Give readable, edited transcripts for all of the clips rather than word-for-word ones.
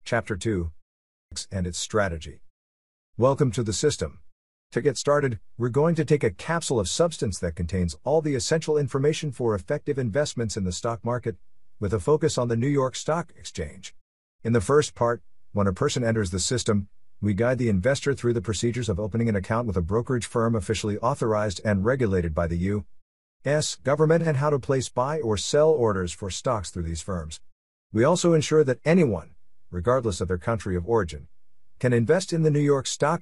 Chapter 2. And its strategy. Welcome to the system. To get started, we're going to take a capsule of substance that contains all the essential information for effective investments in the stock market, with a focus on the New York Stock Exchange. In the first part, when a person enters the system, we guide the investor through the procedures of opening an account with a brokerage firm officially authorized and regulated by the U.S. government and how to place buy or sell orders for stocks through these firms. We also ensure that anyone, regardless of their country of origin, can invest in the New York Stock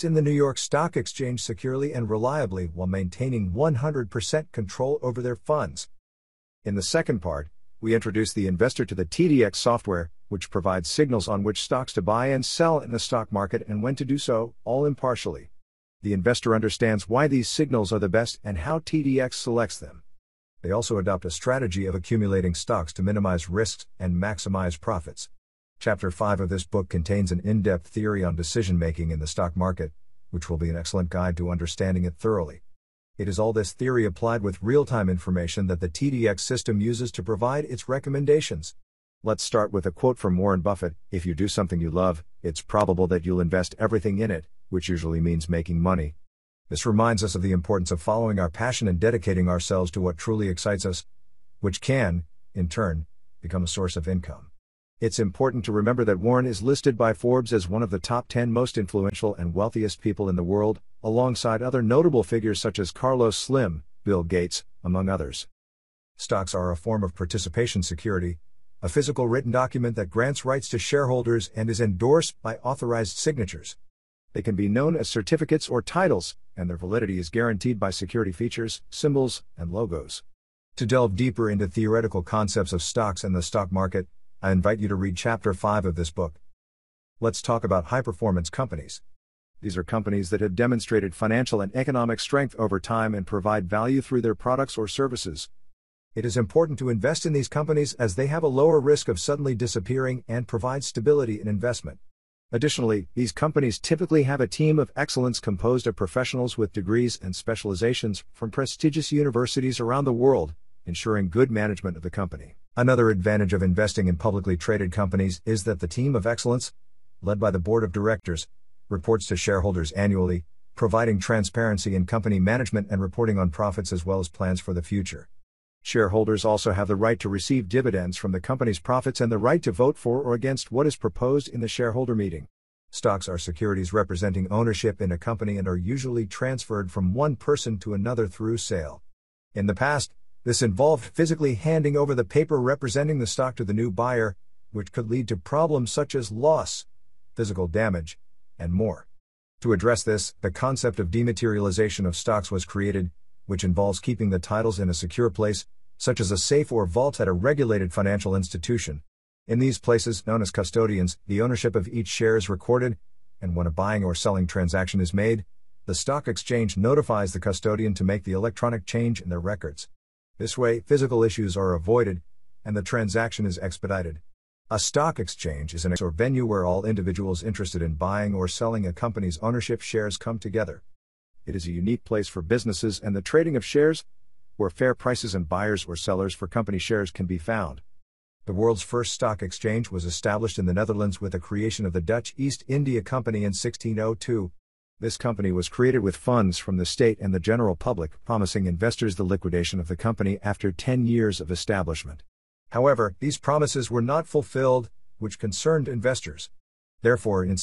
Exchange securely and reliably while maintaining 100% control over their funds. In the second part, we introduce the investor to the TDX software, which provides signals on which stocks to buy and sell in the stock market and when to do so, all impartially. The investor understands why these signals are the best and how TDX selects them. They also adopt a strategy of accumulating stocks to minimize risks and maximize profits. Chapter 5 of this book contains an in-depth theory on decision-making in the stock market, which will be an excellent guide to understanding it thoroughly. It is all this theory applied with real-time information that the TDX system uses to provide its recommendations. Let's start with a quote from Warren Buffett: "If you do something you love, it's probable that you'll invest everything in it," which usually means making money. This reminds us of the importance of following our passion and dedicating ourselves to what truly excites us, which can, in turn, become a source of income. It's important to remember that Warren is listed by Forbes as one of the top 10 most influential and wealthiest people in the world, alongside other notable figures such as Carlos Slim, Bill Gates, among others. Stocks are a form of participation security, a physical written document that grants rights to shareholders and is endorsed by authorized signatures. They can be known as certificates or titles, and their validity is guaranteed by security features, symbols, and logos. To delve deeper into theoretical concepts of stocks and the stock market, I invite you to read Chapter 5 of this book. Let's talk about high-performance companies. These are companies that have demonstrated financial and economic strength over time and provide value through their products or services. It is important to invest in these companies as they have a lower risk of suddenly disappearing and provide stability in investment. Additionally, these companies typically have a team of excellence composed of professionals with degrees and specializations from prestigious universities around the world, ensuring good management of the company. Another advantage of investing in publicly traded companies is that the team of excellence, led by the board of directors, reports to shareholders annually, providing transparency in company management and reporting on profits as well as plans for the future. Shareholders also have the right to receive dividends from the company's profits and the right to vote for or against what is proposed in the shareholder meeting. Stocks are securities representing ownership in a company and are usually transferred from one person to another through sale. In the past, this involved physically handing over the paper representing the stock to the new buyer, which could lead to problems such as loss, physical damage, and more. To address this, the concept of dematerialization of stocks was created, which involves keeping the titles in a secure place, such as a safe or vault at a regulated financial institution. In these places, known as custodians, the ownership of each share is recorded, and when a buying or selling transaction is made, the stock exchange notifies the custodian to make the electronic change in their records. This way, physical issues are avoided, and the transaction is expedited. A stock exchange is an venue where all individuals interested in buying or selling a company's ownership shares come together. It is a unique place for businesses and the trading of shares, where fair prices and buyers or sellers for company shares can be found. The world's first stock exchange was established in the Netherlands with the creation of the Dutch East India Company in 1602. This company was created with funds from the state and the general public, promising investors the liquidation of the company after 10 years of establishment. However, these promises were not fulfilled, which concerned investors. Therefore, in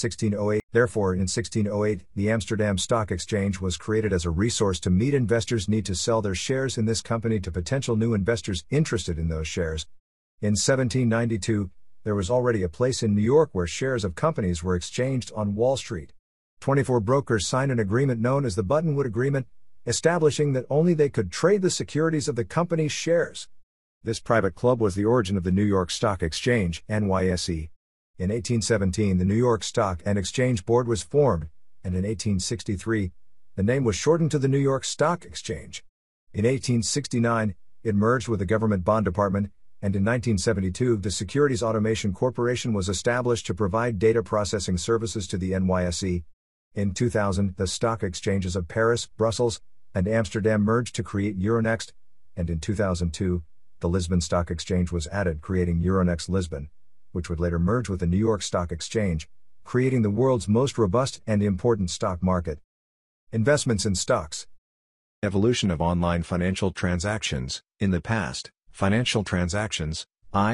1608, the Amsterdam Stock Exchange was created as a resource to meet investors' need to sell their shares in this company to potential new investors interested in those shares. In 1792, there was already a place in New York where shares of companies were exchanged on Wall Street. 24 brokers signed an agreement known as the Buttonwood Agreement, establishing that only they could trade the securities of the company's shares. This private club was the origin of the New York Stock Exchange, NYSE. In 1817, the New York Stock and Exchange Board was formed, and in 1863, the name was shortened to the New York Stock Exchange. In 1869, it merged with the Government Bond Department, and in 1972, the Securities Automation Corporation was established to provide data processing services to the NYSE. In 2000, the stock exchanges of Paris, Brussels, and Amsterdam merged to create Euronext, and in 2002, the Lisbon Stock Exchange was added, creating Euronext Lisbon. which would later merge with the New York Stock Exchange, creating the world's most robust and important stock market. Investments in stocks. Evolution of online financial transactions. In the past, financial transactions,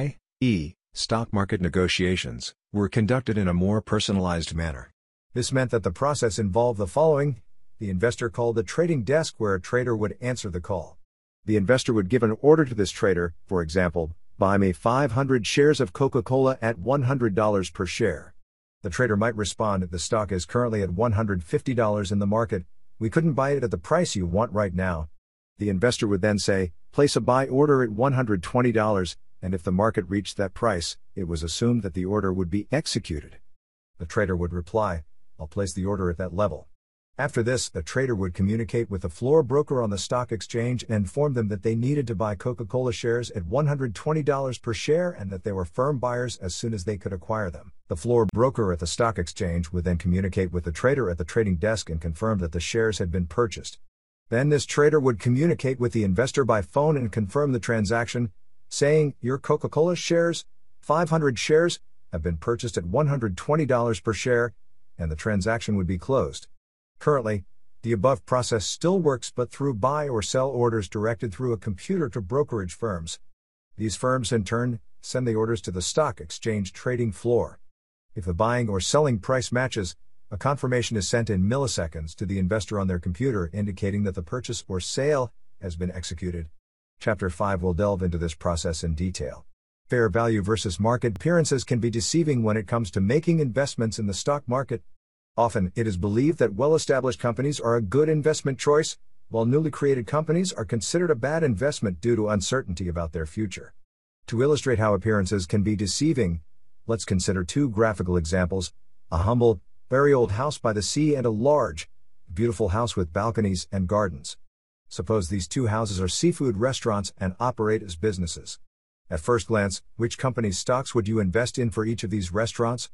i.e., stock market negotiations, were conducted in a more personalized manner. This meant that the process involved the following: the investor called the trading desk where a trader would answer the call. The investor would give an order to this trader, for example, buy me 500 shares of Coca-Cola at $100 per share. The trader might respond, the stock is currently at $150 in the market, we couldn't buy it at the price you want right now. The investor would then say, place a buy order at $120, and if the market reached that price, it was assumed that the order would be executed. The trader would reply, I'll place the order at that level. After this, the trader would communicate with the floor broker on the stock exchange and inform them that they needed to buy Coca-Cola shares at $120 per share and that they were firm buyers as soon as they could acquire them. The floor broker at the stock exchange would then communicate with the trader at the trading desk and confirm that the shares had been purchased. Then this trader would communicate with the investor by phone and confirm the transaction, saying, your Coca-Cola shares, 500 shares, have been purchased at $120 per share, and the transaction would be closed. Currently, the above process still works but through buy or sell orders directed through a computer to brokerage firms. These firms in turn send the orders to the stock exchange trading floor. If the buying or selling price matches, a confirmation is sent in milliseconds to the investor on their computer indicating that the purchase or sale has been executed. Chapter 5 will delve into this process in detail. Fair value versus market appearances can be deceiving when it comes to making investments in the stock market. Often, it is believed that well-established companies are a good investment choice, while newly created companies are considered a bad investment due to uncertainty about their future. To illustrate how appearances can be deceiving, let's consider two graphical examples: a humble, very old house by the sea and a large, beautiful house with balconies and gardens. Suppose these two houses are seafood restaurants and operate as businesses. At first glance, which company's stocks would you invest in for each of these restaurants?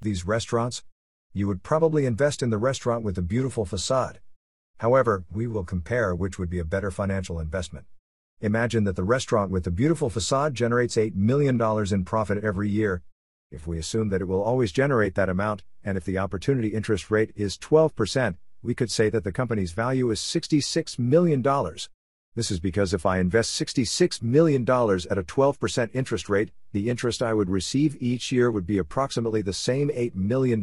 You would probably invest in the restaurant with the beautiful facade. However, we will compare which would be a better financial investment. Imagine that the restaurant with the beautiful facade generates $8 million in profit every year. If we assume that it will always generate that amount, and if the opportunity interest rate is 12%, we could say that the company's value is $66 million. This is because if I invest $66 million at a 12% interest rate, the interest I would receive each year would be approximately the same $8 million.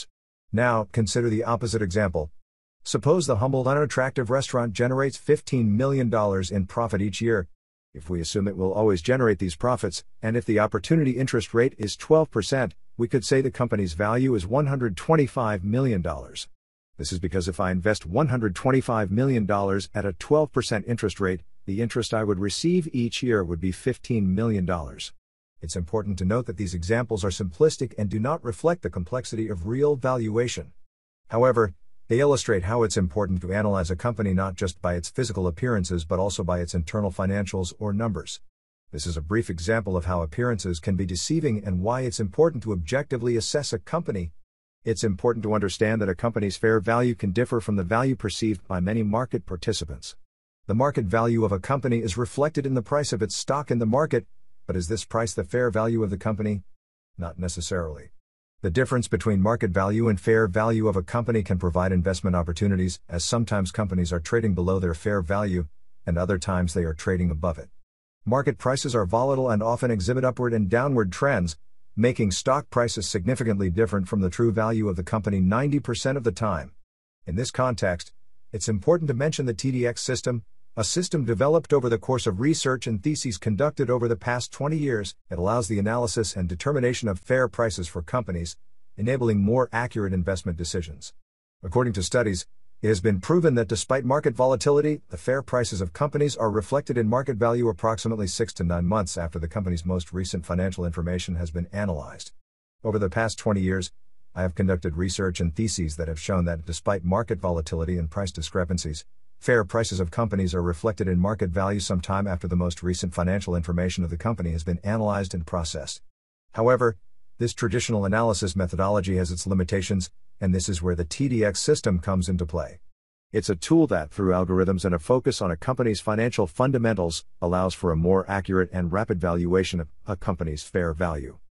Now, consider the opposite example. Suppose the humble, unattractive restaurant generates $15 million in profit each year. If we assume it will always generate these profits, and if the opportunity interest rate is 12%, we could say the company's value is $125 million. This is because if I invest $125 million at a 12% interest rate, the interest I would receive each year would be $15 million. It's important to note that these examples are simplistic and do not reflect the complexity of real valuation. However, they illustrate how it's important to analyze a company not just by its physical appearances but also by its internal financials or numbers. This is a brief example of how appearances can be deceiving and why it's important to objectively assess a company. It's important to understand that a company's fair value can differ from the value perceived by many market participants. The market value of a company is reflected in the price of its stock in the market, but is this price the fair value of the company? Not necessarily. The difference between market value and fair value of a company can provide investment opportunities, as sometimes companies are trading below their fair value, and other times they are trading above it. Market prices are volatile and often exhibit upward and downward trends, making stock prices significantly different from the true value of the company 90% of the time. In this context, it's important to mention the TDX system, a system developed over the course of research and theses conducted over the past 20 years. It allows the analysis and determination of fair prices for companies, enabling more accurate investment decisions. According to studies, it has been proven that despite market volatility, the fair prices of companies are reflected in market value approximately 6 to 9 months after the company's most recent financial information has been analyzed. Over the past 20 years, I have conducted research and theses that have shown that despite market volatility and price discrepancies, fair prices of companies are reflected in market value sometime after the most recent financial information of the company has been analyzed and processed. However, this traditional analysis methodology has its limitations, and this is where the TDX system comes into play. It's a tool that, through algorithms and a focus on a company's financial fundamentals, allows for a more accurate and rapid valuation of a company's fair value.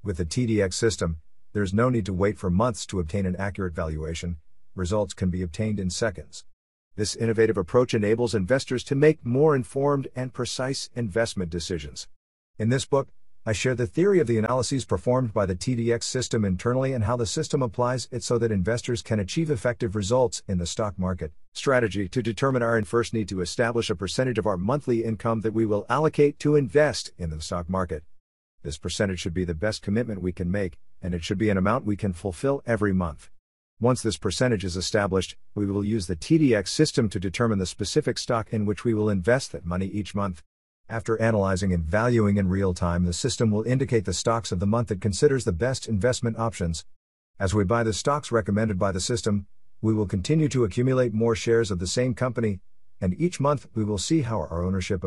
With the TDX system, there's no need to wait for months to obtain an accurate valuation. Results can be obtained in seconds. This innovative approach enables investors to make more informed and precise investment decisions. In this book, I share the theory of the analyses performed by the TDX system internally and how the system applies it so that investors can achieve effective results in the stock market. Strategy: to determine our first need to establish a percentage of our monthly income that we will allocate to invest in the stock market. This percentage should be the best commitment we can make, and it should be an amount we can fulfill every month. Once this percentage is established, we will use the TDX system to determine the specific stock in which we will invest that money each month. After analyzing and valuing in real time, the system will indicate the stocks of the month it considers the best investment options. As we buy the stocks recommended by the system, we will continue to accumulate more shares of the same company, and each month we will see how our ownership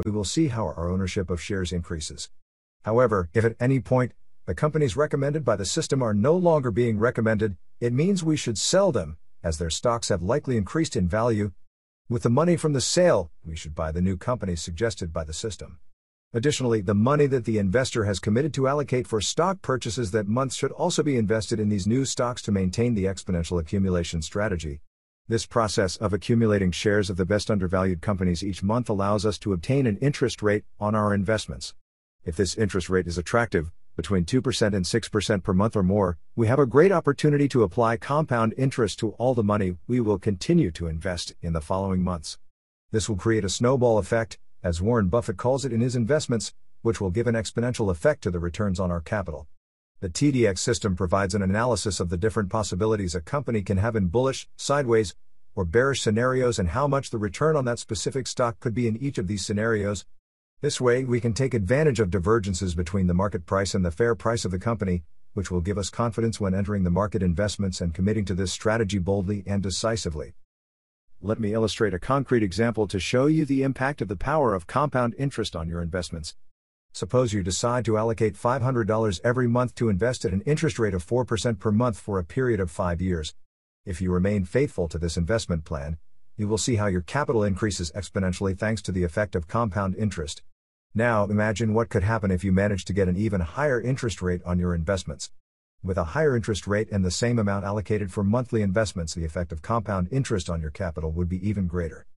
of shares increases. However, if at any point the companies recommended by the system are no longer being recommended, it means we should sell them, as their stocks have likely increased in value. With the money from the sale, we should buy the new companies suggested by the system. Additionally, the money that the investor has committed to allocate for stock purchases that month should also be invested in these new stocks to maintain the exponential accumulation strategy. This process of accumulating shares of the best undervalued companies each month allows us to obtain an interest rate on our investments. If this interest rate is attractive, between 2% and 6% per month or more, we have a great opportunity to apply compound interest to all the money we will continue to invest in the following months. This will create a snowball effect, as Warren Buffett calls it in his investments, which will give an exponential effect to the returns on our capital. The TDX system provides an analysis of the different possibilities a company can have in bullish, sideways, or bearish scenarios and how much the return on that specific stock could be in each of these scenarios. This way, we can take advantage of divergences between the market price and the fair price of the company, which will give us confidence when entering the market investments and committing to this strategy boldly and decisively. Let me illustrate a concrete example to show you the impact of the power of compound interest on your investments. Suppose you decide to allocate $500 every month to invest at an interest rate of 4% per month for a period of 5 years. If you remain faithful to this investment plan, you will see how your capital increases exponentially thanks to the effect of compound interest. Now imagine what could happen if you managed to get an even higher interest rate on your investments. With a higher interest rate and the same amount allocated for monthly investments, the effect of compound interest on your capital would be even greater.